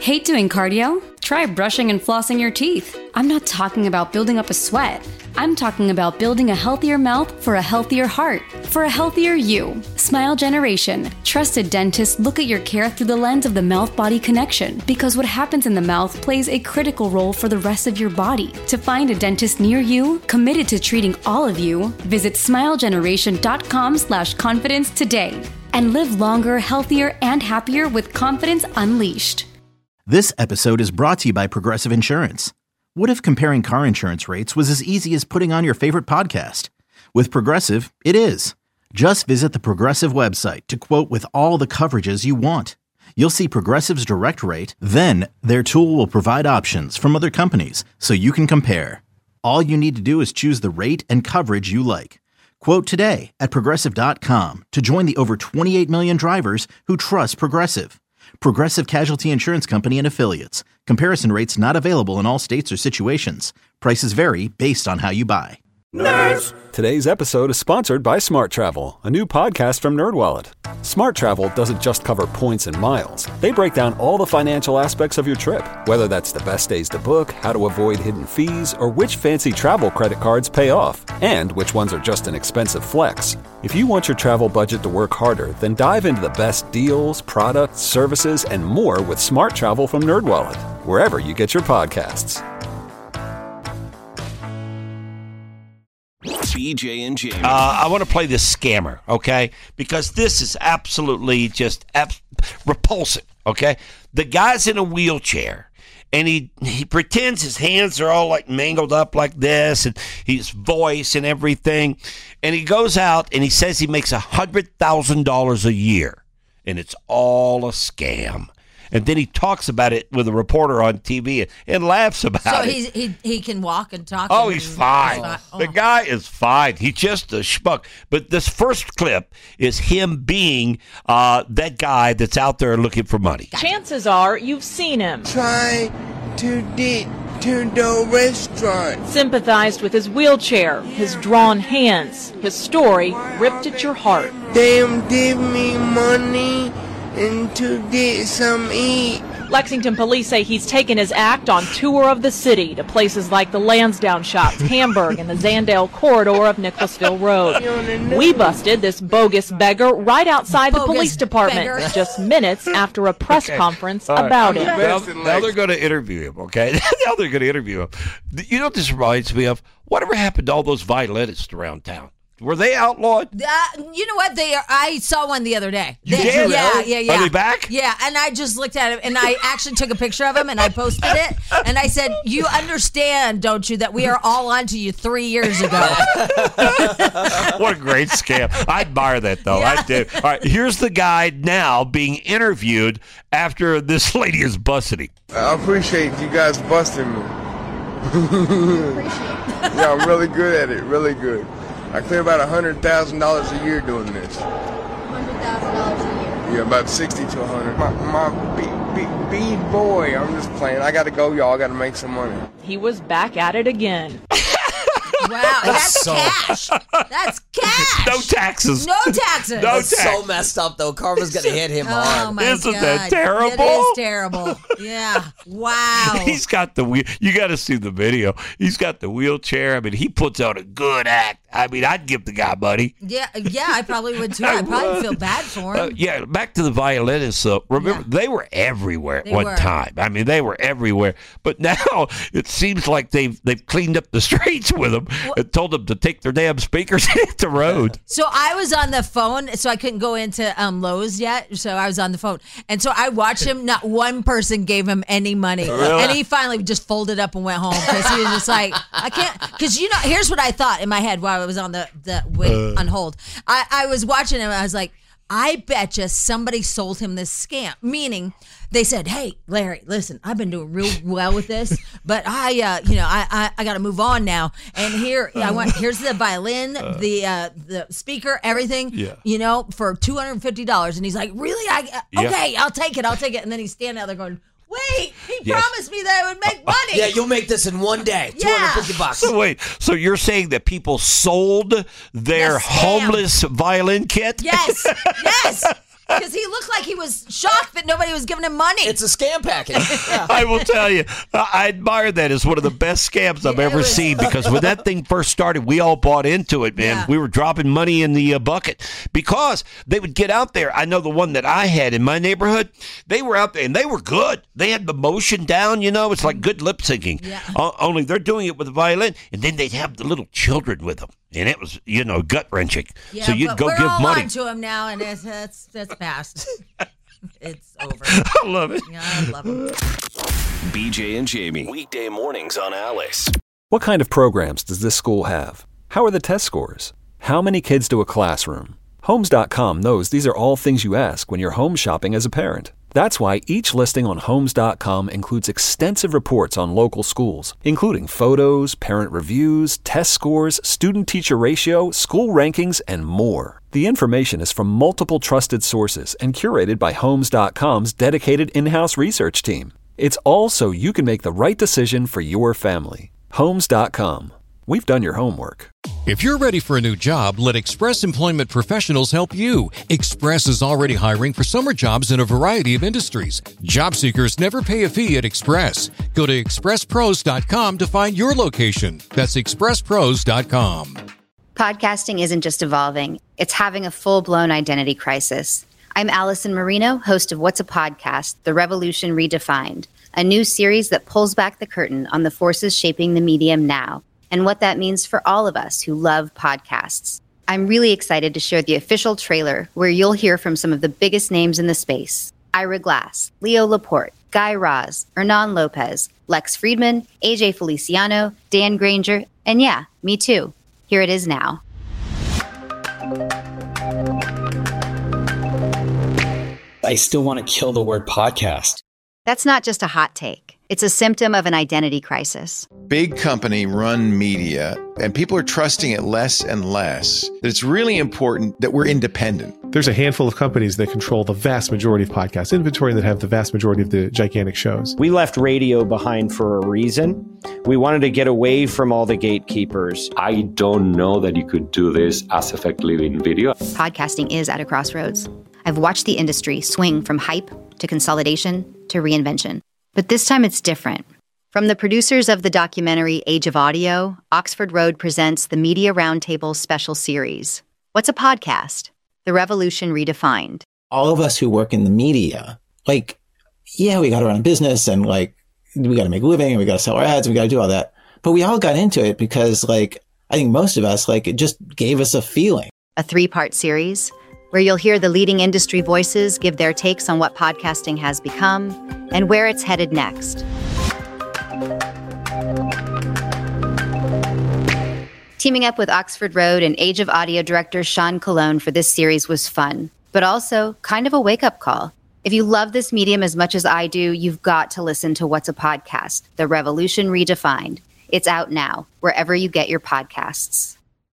Hate doing cardio? Try brushing and flossing your teeth. I'm not talking about building up a sweat. I'm talking about building a healthier mouth for a healthier heart, for a healthier you. Smile Generation. Trusted dentists look at your care through the lens of the mouth-body connection, because what happens in the mouth plays a critical role for the rest of your body. To find a dentist near you, committed to treating all of you, visit smilegeneration.com/confidence today. And live longer, healthier, and happier with confidence unleashed. This episode is brought to you by Progressive Insurance. What if comparing car insurance rates was as easy as putting on your favorite podcast? With Progressive, it is. Just visit the Progressive website to quote with all the coverages you want. You'll see Progressive's direct rate, then their tool will provide options from other companies so you can compare. All you need to do is choose the rate and coverage you like. Quote today at Progressive.com to join the over 28 million drivers who trust Progressive. Progressive Casualty Insurance Company and Affiliates. Comparison rates not available in all states or situations. Prices vary based on how you buy. Nerds! Today's episode is sponsored by Smart Travel, a new podcast from NerdWallet. Smart Travel doesn't just cover points and miles. They break down all the financial aspects of your trip, whether that's the best days to book, how to avoid hidden fees, or which fancy travel credit cards pay off, and which ones are just an expensive flex. If you want your travel budget to work harder, then dive into the best deals, products, services, and more with Smart Travel from NerdWallet, wherever you get your podcasts. BJ and Jamie. I want to play this scammer, okay? Because this is absolutely just repulsive, okay? The guy's in a wheelchair, and he pretends his hands are all like mangled up like this, and his voice and everything. And he goes out and he says he makes $100,000 a year, and it's all a scam. And then he talks about it with a reporter on TV and laughs about it. So he can walk and talk. Oh, he's fine. The guy is fine. He's just a schmuck. But this first clip is him being that guy that's out there looking for money. Chances are you've seen him. Try to get to the restaurant. Sympathized with his wheelchair, his drawn hands. His story ripped at your heart. Damn, give me money and to get some eat. Lexington police say he's taken his act on tour of the city to places like the Lansdowne Shops, Hamburg, and the Zandale corridor of Nicholasville Road. We busted this bogus beggar right outside the police department just minutes after a press conference about it. Now they're going to interview him, okay? Now they're going to interview him. You know what this reminds me of? Whatever happened to all those violinists around town? Were they outlawed? You know what? They are. I saw one the other day. You did? Yeah. Are they back? Yeah, and I just looked at him, and I actually took a picture of him, and I posted it, and I said, "You understand, don't you, that we are all onto you 3 years ago?" What a great scam. I admire that, though. Yeah. I do. All right, here's the guy now being interviewed after this lady is busting him. I appreciate you guys busting me. Yeah, I'm really good at it, really good. I clear about $100,000 a year doing this. $100,000 a year. Yeah, about 60 to 100. My bead boy, I'm just playing. I got to go, y'all. I got to make some money. He was back at it again. Wow, that's cash. That's cash. No taxes. No taxes. That's so messed up, though. Karma's going to hit him hard. Oh, my Isn't God. that terrible? It is terrible. Yeah. Wow. He's got the wheel. You got to see the video. He's got the wheelchair. I mean, he puts on a good act. I mean, I'd give the guy money. Yeah, I probably would, too. I'd probably feel bad for him. Yeah, back to the violinists. Remember, they were everywhere at one time. I mean, they were everywhere. But now it seems like they've cleaned up the streets with them and told them to take their damn speakers and hit the road. So I was on the phone, so I couldn't go into Lowe's yet. So I was on the phone. And so I watched him. Not one person gave him any money. Really? And he finally just folded up and went home because he was just like, I can't. Because, here's what I thought in my head while I was on the wait on hold. I was watching him. I was like, I bet you somebody sold him this scam. Meaning, they said, "Hey, Larry, listen, I've been doing real well with this, but I got to move on now. And here's the violin, the speaker, everything. For $250." And he's like, "Really? Okay, I'll take it. And then he's standing out there going, wait, he promised me that I would make money. Yeah, you'll make this in one day. $250. So wait, so you're saying that people sold their homeless violin kit? Yes. Because he looked like he was shocked that nobody was giving him money. It's a scam package. Yeah. I will tell you, I admire that as one of the best scams I've ever seen, because when that thing first started, we all bought into it, man. Yeah. We were dropping money in the bucket because they would get out there. I know the one that I had in my neighborhood, they were out there and they were good. They had the motion down, it's like good lip syncing. Yeah. Only they're doing it with a violin, and then they'd have the little children with them. And it was, gut wrenching. Yeah, so you'd but go we're give all money. on to him now, and that's past. It's over. I love it. Yeah, I love him. BJ and Jamie, weekday mornings on Alice. What kind of programs does this school have? How are the test scores? How many kids do a classroom? Homes.com knows these are all things you ask when you're home shopping as a parent. That's why each listing on Homes.com includes extensive reports on local schools, including photos, parent reviews, test scores, student-teacher ratio, school rankings, and more. The information is from multiple trusted sources and curated by Homes.com's dedicated in-house research team. It's all so you can make the right decision for your family. Homes.com. We've done your homework. If you're ready for a new job, let Express Employment Professionals help you. Express is already hiring for summer jobs in a variety of industries. Job seekers never pay a fee at Express. Go to expresspros.com to find your location. That's expresspros.com. Podcasting isn't just evolving, it's having a full-blown identity crisis. I'm Allison Marino, host of What's a Podcast? The Revolution Redefined, a new series that pulls back the curtain on the forces shaping the medium now, and what that means for all of us who love podcasts. I'm really excited to share the official trailer where you'll hear from some of the biggest names in the space. Ira Glass, Leo Laporte, Guy Raz, Hernan Lopez, Lex Friedman, AJ Feliciano, Dan Granger, and yeah, me too. Here it is now. I still want to kill the word podcast. That's not just a hot take. It's a symptom of an identity crisis. Big company run media, and people are trusting it less and less. It's really important that we're independent. There's a handful of companies that control the vast majority of podcast inventory that have the vast majority of the gigantic shows. We left radio behind for a reason. We wanted to get away from all the gatekeepers. I don't know that you could do this as effectively in video. Podcasting is at a crossroads. I've watched the industry swing from hype to consolidation to reinvention. But this time it's different. From the producers of the documentary Age of Audio, Oxford Road presents the Media Roundtable special series. What's a podcast? The Revolution Redefined. All of us who work in the media, we got to run a business and we got to make a living and we got to sell our ads and we got to do all that. But we all got into it because I think most of us, it just gave us a feeling. A 3-part series where you'll hear the leading industry voices give their takes on what podcasting has become and where it's headed next. Teaming up with Oxford Road and Age of Audio director Sean Colon for this series was fun, but also kind of a wake-up call. If you love this medium as much as I do, you've got to listen to What's a Podcast? The Revolution Redefined. It's out now, wherever you get your podcasts.